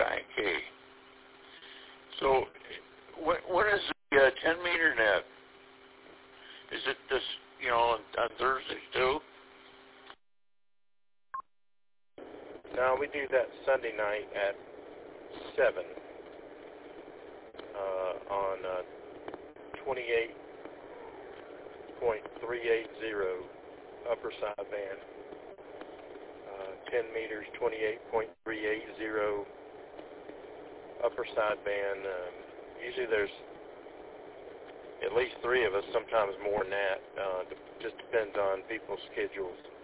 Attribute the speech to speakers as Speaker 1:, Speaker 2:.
Speaker 1: 9K. So, when is the 10-meter net? Is it this, on Thursdays too?
Speaker 2: No, we do that Sunday night at 7 on 28.380 upper side band. 10 meters, 28.380 upper side band. Usually there's at least 3 of us, sometimes more than that. Just depends on people's schedules.